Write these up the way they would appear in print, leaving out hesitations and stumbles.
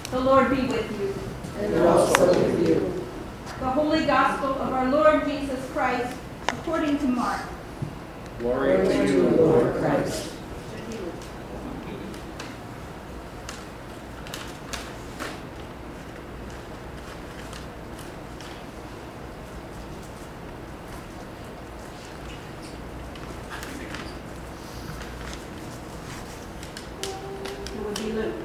The Lord be with you. And also with you. The Holy Gospel of our Lord Jesus Christ, according to Mark. Glory to you, Lord Christ. It would be Luke.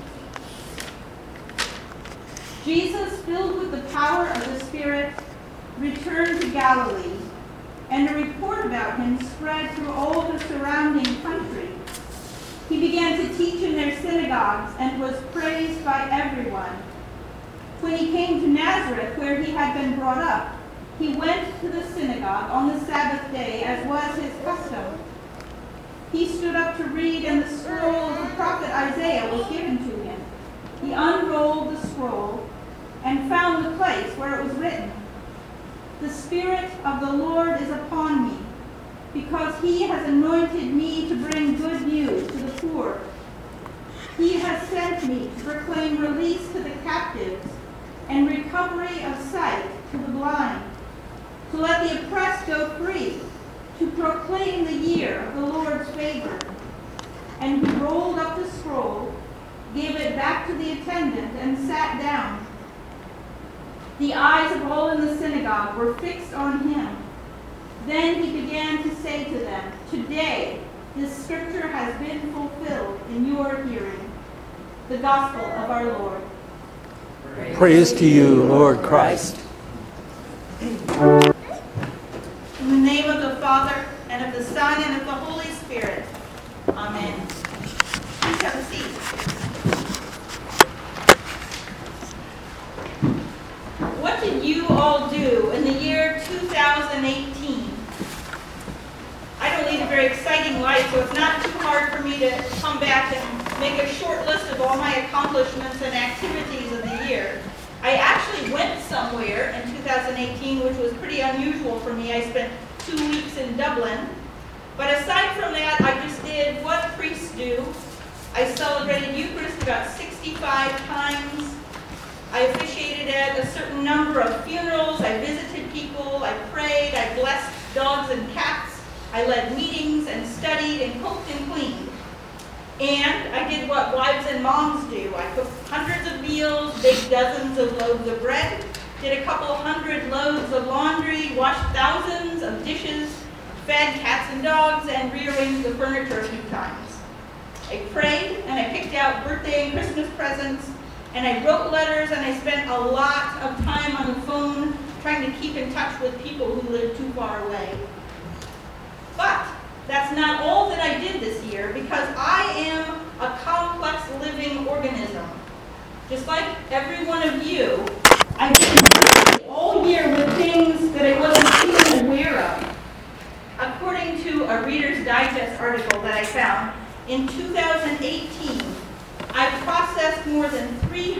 Jesus, filled with the power of the Spirit, returned to Galilee, and a report about him spread through all the surrounding country. He began to teach in their synagogues and was praised by everyone. When he came to Nazareth, where he had been brought up, he went to the synagogue on the Sabbath day, as was his custom. He stood up to read, and the scroll of the prophet Isaiah was given to him. He unrolled the scroll and found the place where it was written, "The Spirit of the Lord is upon me, because he has anointed me to bring good news to the poor. He has sent me to proclaim release to the captives and recovery of sight to the blind, to let the oppressed go free, to proclaim the year of the Lord's favor." And he rolled up the scroll, gave it back to the attendant, and sat down. The eyes of all in the synagogue were fixed on him. Then he began to say to them, "Today this scripture has been fulfilled in your hearing." The Gospel of our Lord. Praise to you, Lord Christ. In the name of the Father, and of the Son, and of the Holy Spirit. Amen. Please have a seat. What did you all do in the year 2018? I don't lead a very exciting life, so it's not too hard for me to come back and make a short list of all my accomplishments and activities of the year. I actually went somewhere in 2018, which was pretty unusual for me. I spent 2 weeks in Dublin. But aside from that, I just did what priests do. I celebrated Eucharist about 65 times. I officiated at a certain number of funerals. I visited people. I prayed. I blessed dogs and cats. I led meetings and studied and cooked and cleaned. And I did what wives and moms do. I cooked hundreds of meals, baked dozens of loaves of bread, did a couple hundred loads of laundry, washed thousands of dishes, fed cats and dogs, and rearranged the furniture a few times. I prayed, and I picked out birthday and Christmas presents, and I wrote letters, and I spent a lot of time on the phone trying to keep in touch with people who live too far away. But that's not all that I did this year, because I am a complex living organism. Just like every one of you, I've been all year with things that I wasn't even aware of. According to a Reader's Digest article that I found, in 2018, I processed more than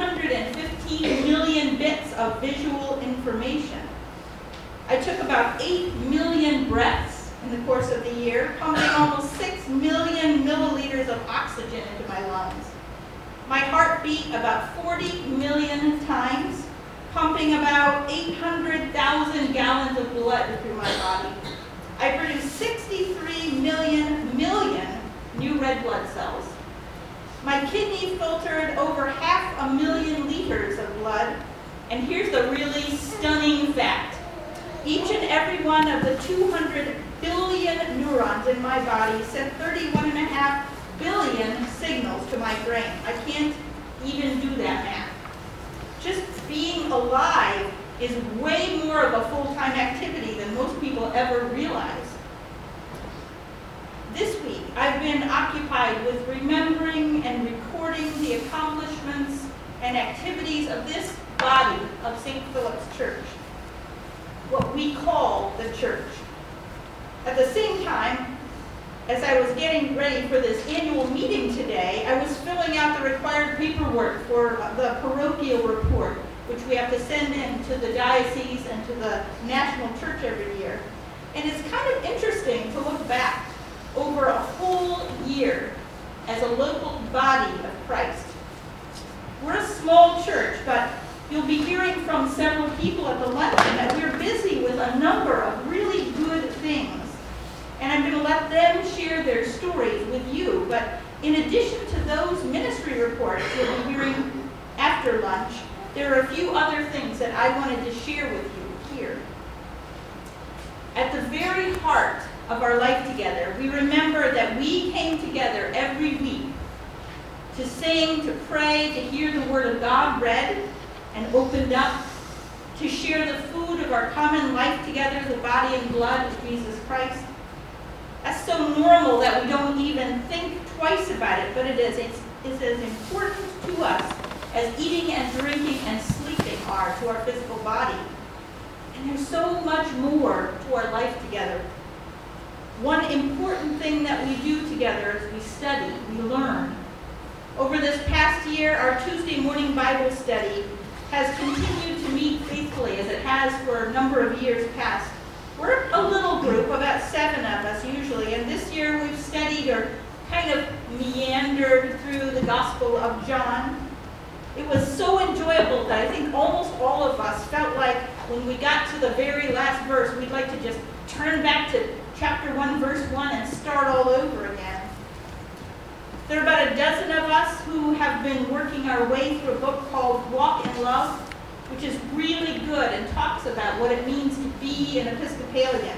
315 million bits of visual information. I took about 8 million breaths in the course of the year, pumping almost 6 million milliliters of oxygen into my lungs. My heart beat about 40 million times, pumping about 800,000 gallons of blood through my body. I produced 63 million new red blood cells. My kidney filtered over 500,000 liters of blood. And here's the really stunning fact. Each and every one of the 200 billion neurons in my body sent 31.5 billion signals to my brain. I can't even do that math. Just being alive is way more of a full-time activity than most people ever realize. This week, I've been occupied with remembering and recording the accomplishments and activities of this body of St. Philip's Church, what we call the church. At the same time, as I was getting ready for this annual meeting today, I was filling out the required paperwork for the parochial report, which we have to send in to the diocese and to the national church every year. And it's kind of interesting to look back over a whole year as a local body of Christ. We're a small church, but you'll be hearing from several people at the luncheon that we're busy with a number of really good things. And I'm going to let them share their stories with you. But in addition to those ministry reports you'll be hearing after lunch, there are a few other things that I wanted to share with you here. At the very heart of our life together, we remember that we came together every week to sing, to pray, to hear the Word of God read and opened up, to share the food of our common life together, the body and blood of Jesus Christ. That's so normal that we don't even think twice about it, but it is. It's as important to us as eating and drinking and sleeping are to our physical body. And there's so much more to our life together. One important thing that we do together is we study, we learn. Over this past year, our Tuesday morning Bible study has continued to meet faithfully as it has for a number of years past. We're a little group, about 7 of us usually, and this year we've studied or kind of meandered through the Gospel of John. It was so enjoyable that I think almost all of us felt like when we got to the very last verse, we'd like to just turn back to chapter 1, verse 1 and start all over again. There are about a dozen of us who have been working our way through a book called Walk in Love, which is really good and talks about what it means to be an Episcopalian,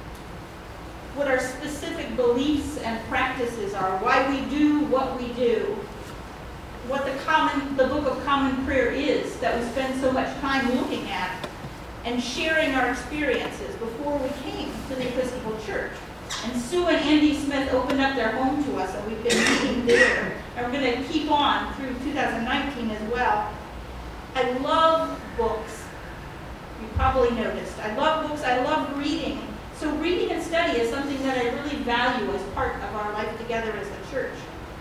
what our specific beliefs and practices are, why we do what we do, what the Book of Common Prayer is that we spend so much time looking at and sharing our experiences before we came to the Episcopal Church. And Sue and Andy Smith opened up their home to us, and we've been meeting there. And we're going to keep on through 2019 as well. I love books. You probably noticed. I love books. I love reading. So reading and study is something that I really value as part of our life together as a church.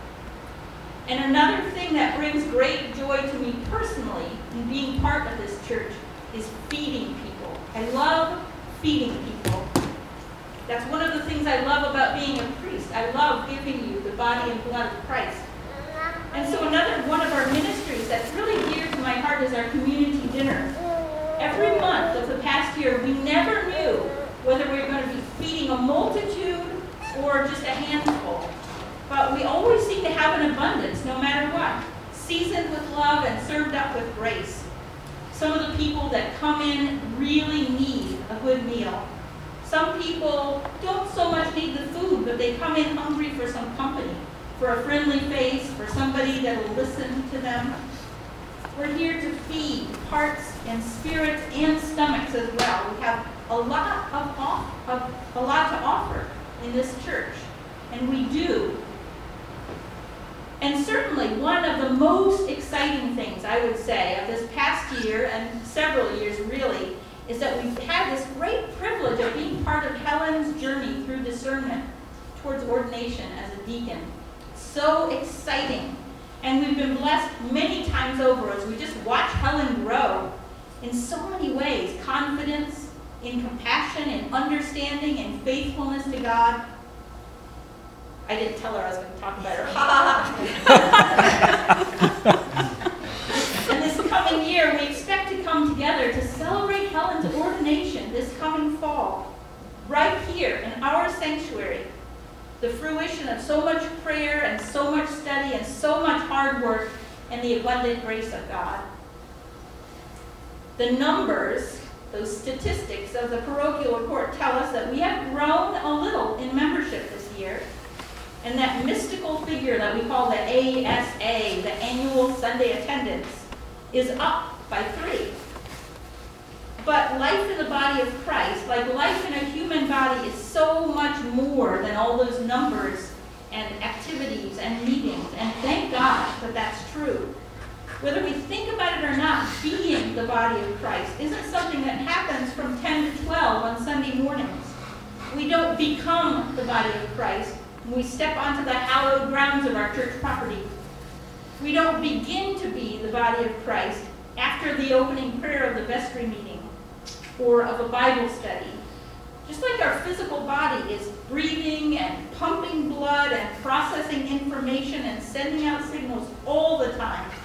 And another thing that brings great joy to me personally in being part of this church is feeding people. I love feeding people. That's one of the things I love about being a priest. I love giving you the body and blood of Christ. And so another one of our ministries that's really dear to my heart is our community dinner. Every month of the past year, we never knew whether we were going to be feeding a multitude or just a handful. But we always seem to have an abundance, no matter what, seasoned with love and served up with grace. Some of the people that come in really need a good meal. Some people don't so much need the food, but they come in hungry for some company, for a friendly face, for somebody that will listen to them. We're here to feed hearts and spirits and stomachs as well. We have a lot to offer in this church, and we do. And certainly one of the most exciting things, I would say, of this past year, and several years really, is that we've had this great privilege of being part of Helen's journey through discernment towards ordination as a deacon. So exciting. And we've been blessed many times over as we just watch Helen grow in so many ways. Confidence, in compassion, in understanding, in faithfulness to God. I didn't tell her I was going to talk about her. And this coming year, we expect to come together to celebrate Helen's ordination this coming fall, right here in our sanctuary. The fruition of so much prayer and so much study and so much hard work and the abundant grace of God. The numbers, those statistics of the parochial court tell us that we have grown a little in membership this year. And that mystical figure that we call the ASA, the annual Sunday attendance, is up by 3. But life in the body of Christ, like life in a human body, is so much more than all those numbers and activities and meetings. And thank God that that's true. Whether we think about it or not, being the body of Christ isn't something that happens from 10 to 12 on Sunday mornings. We don't become the body of Christ when we step onto the hallowed grounds of our church property. We don't begin to be the body of Christ after the opening prayer of the vestry meeting or of a Bible study. Just like our physical body is breathing and pumping blood and processing information and sending out signals all the time,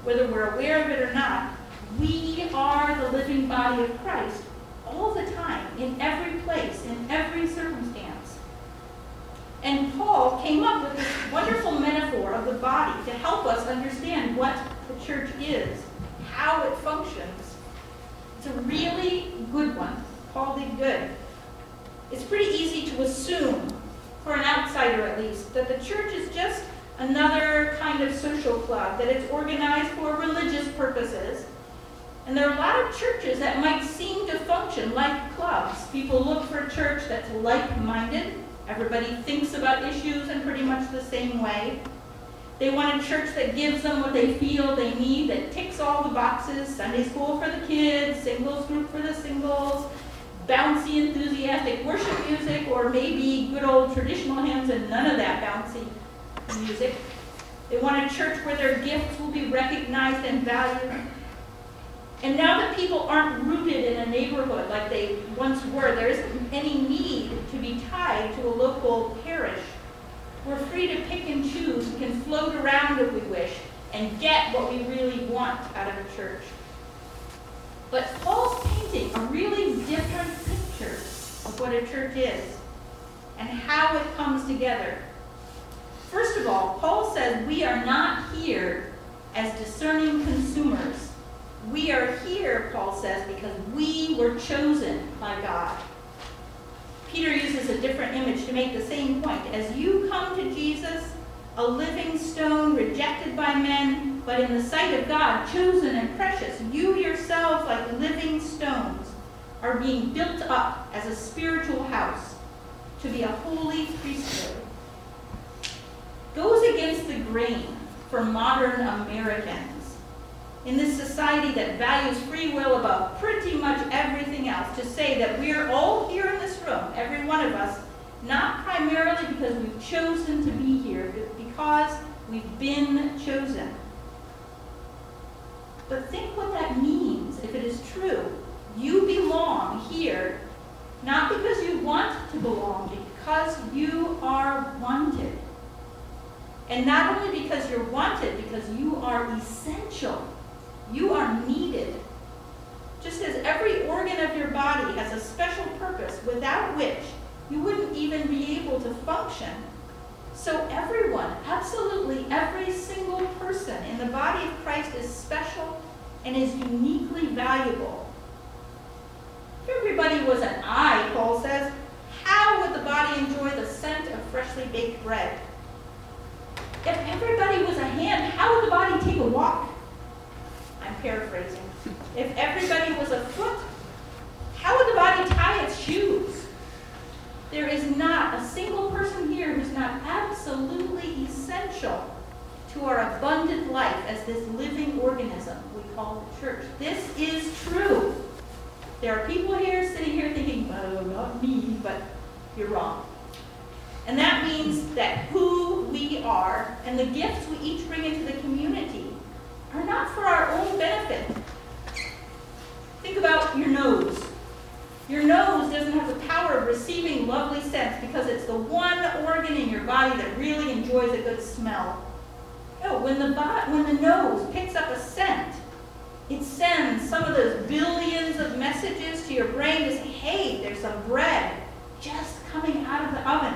whether we're aware of it or not, we are the living body of Christ all the time, in every place, in every circumstance. And Paul came up with this wonderful metaphor of the body to help us understand what the church is, how it functions. It's a really good one. Paul did good. It's pretty easy to assume, for an outsider at least, that the church is just another kind of social club, that it's organized for religious purposes. And there are a lot of churches that might seem to function like clubs. People look for a church that's like-minded. Everybody thinks about issues in pretty much the same way. They want a church that gives them what they feel they need, that ticks all the boxes: Sunday school for the kids, singles group for the singles, bouncy, enthusiastic worship music, or maybe good old traditional hymns and none of that bouncy music. They want a church where their gifts will be recognized and valued. And now that people aren't rooted in a neighborhood like they once were, there isn't any need to be tied to a local parish. We're free to pick and choose. We can float around if we wish and get what we really want out of a church. But Paul's painting a really different picture of what a church is and how it comes together. First of all, Paul says we are not here as discerning consumers. We are here, Paul says, because we were chosen by God. Peter uses a different image to make the same point. As you come to Jesus, a living stone rejected by men, but in the sight of God, chosen and precious, you yourselves, like living stones, are being built up as a spiritual house to be a holy priesthood. Goes against the grain for modern Americans in this society that values free will above pretty much everything else, to say that we're all here in this room, every one of us, not primarily because we've chosen to be here, but because we've been chosen. But think what that means if it is true. You belong here, not because you want to belong, but because you are wanted. And not only because you're wanted, because you are essential. You are needed. Just as every organ of your body has a special purpose without which you wouldn't even be able to function, so everyone, absolutely every single person in the body of Christ is special and is uniquely valuable. If everybody was an eye, Paul says, how would the body enjoy the scent of freshly baked bread? If everybody was a hand, how would the body take a walk? I'm paraphrasing. If everybody was a foot, how would the body tie its shoes? There is not a single person here who's not absolutely essential to our abundant life as this living organism we call the church. This is true. There are people here sitting here thinking, oh, not me, but you're wrong. And that means that who we are and the gifts we each bring into the community are not for our own benefit. Think about your nose. Your nose doesn't have the power of receiving lovely scents because it's the one organ in your body that really enjoys a good smell. No, when the nose picks up a scent, it sends some of those billions of messages to your brain to say, hey, there's some bread just coming out of the oven.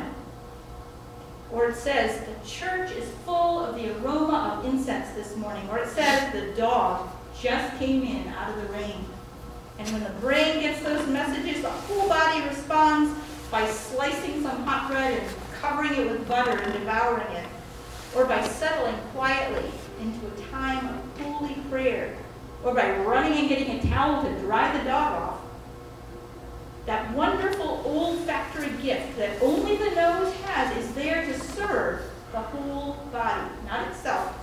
Or it says, the church is full of the aroma of incense this morning. Or it says, the dog just came in out of the rain. And when the brain gets those messages, the whole body responds by slicing some hot bread and covering it with butter and devouring it. Or by settling quietly into a time of holy prayer. Or by running and getting a towel to dry the dog off. That wonderful olfactory gift that only the nose has is there to serve the whole body, not itself.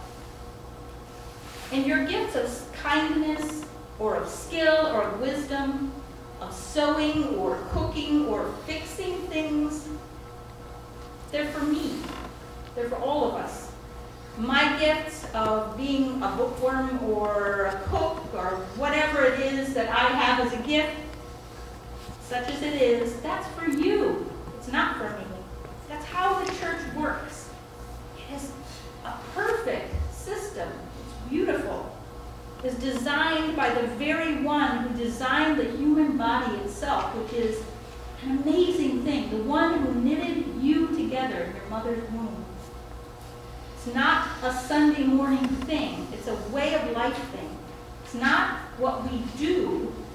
And your gifts of kindness, or of skill, or of wisdom, of sewing, or cooking, or fixing things, they're for me. They're for all of us. My gifts of being a bookworm, or a cook, or whatever it is that I have as a gift, such as it is, that's for you. It's not for me. That's how the church works. It is a perfect system. It's beautiful. is designed by the very one who designed the human body itself, which is an amazing thing. The one who knitted you together in your mother's womb. It's not a Sunday morning thing. It's a way of life thing. It's not what we do.